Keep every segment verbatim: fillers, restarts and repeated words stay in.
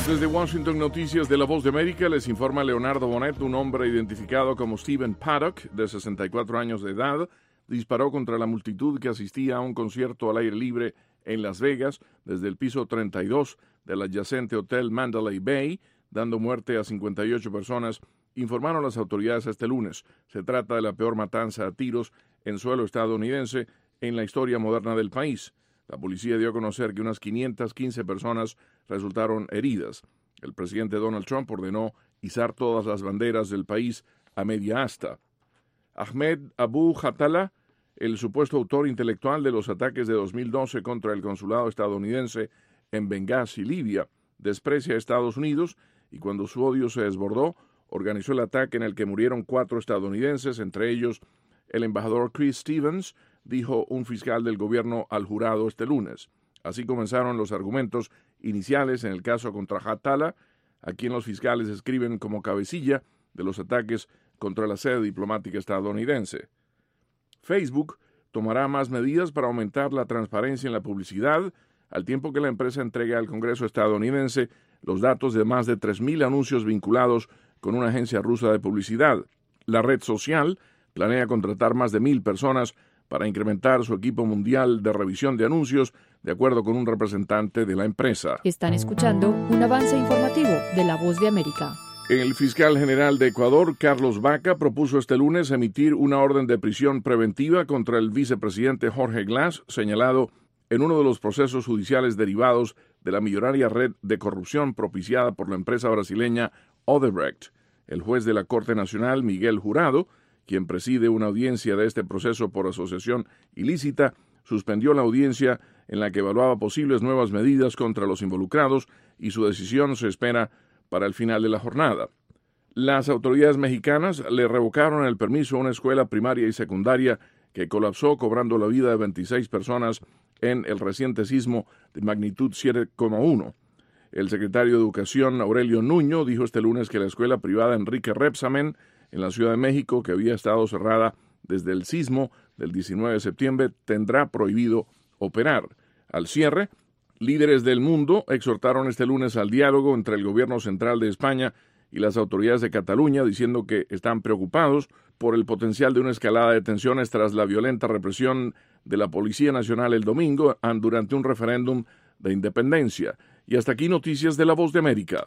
Desde Washington, Noticias de La Voz de América, les informa Leonardo Bonet. Un hombre identificado como Stephen Paddock, de sesenta y cuatro años de edad, disparó contra la multitud que asistía a un concierto al aire libre en Las Vegas desde el piso treinta y dos del adyacente Hotel Mandalay Bay, dando muerte a cincuenta y ocho personas, informaron las autoridades este lunes. Se trata de la peor matanza a tiros en suelo estadounidense en la historia moderna del país. La policía dio a conocer que unas quinientas quince personas resultaron heridas. El presidente Donald Trump ordenó izar todas las banderas del país a media asta. Ahmed Abu Khatallah, el supuesto autor intelectual de los ataques de dos mil doce contra el consulado estadounidense en Benghazi, Libia, desprecia a Estados Unidos y cuando su odio se desbordó, organizó el ataque en el que murieron cuatro estadounidenses, entre ellos el embajador Chris Stevens, dijo un fiscal del gobierno al jurado este lunes. Así comenzaron los argumentos iniciales en el caso contra Khatallah, a quien los fiscales describen como cabecilla de los ataques contra la sede diplomática estadounidense. Facebook tomará más medidas para aumentar la transparencia en la publicidad, al tiempo que la empresa entrega al Congreso estadounidense los datos de más de tres mil anuncios vinculados con una agencia rusa de publicidad. La red social planea contratar más de mil personas para incrementar su equipo mundial de revisión de anuncios, de acuerdo con un representante de la empresa. Están escuchando un avance informativo de La Voz de América. El fiscal general de Ecuador, Carlos Baca, propuso este lunes emitir una orden de prisión preventiva contra el vicepresidente Jorge Glass, señalado en uno de los procesos judiciales derivados de la millonaria red de corrupción propiciada por la empresa brasileña Odebrecht. El juez de la Corte Nacional, Miguel Jurado, quien preside una audiencia de este proceso por asociación ilícita, suspendió la audiencia en la que evaluaba posibles nuevas medidas contra los involucrados y su decisión se espera para el final de la jornada. Las autoridades mexicanas le revocaron el permiso a una escuela primaria y secundaria que colapsó cobrando la vida de veintiséis personas en el reciente sismo de magnitud siete coma uno. El secretario de Educación, Aurelio Nuño, dijo este lunes que la escuela privada Enrique Repsamen en la Ciudad de México, que había estado cerrada desde el sismo del diecinueve de septiembre, tendrá prohibido operar. Al cierre, líderes del mundo exhortaron este lunes al diálogo entre el gobierno central de España y las autoridades de Cataluña, diciendo que están preocupados por el potencial de una escalada de tensiones tras la violenta represión de la Policía Nacional el domingo durante un referéndum de independencia. Y hasta aquí Noticias de La Voz de América.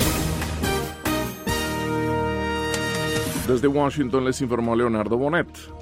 Desde Washington les informó Leonardo Bonet.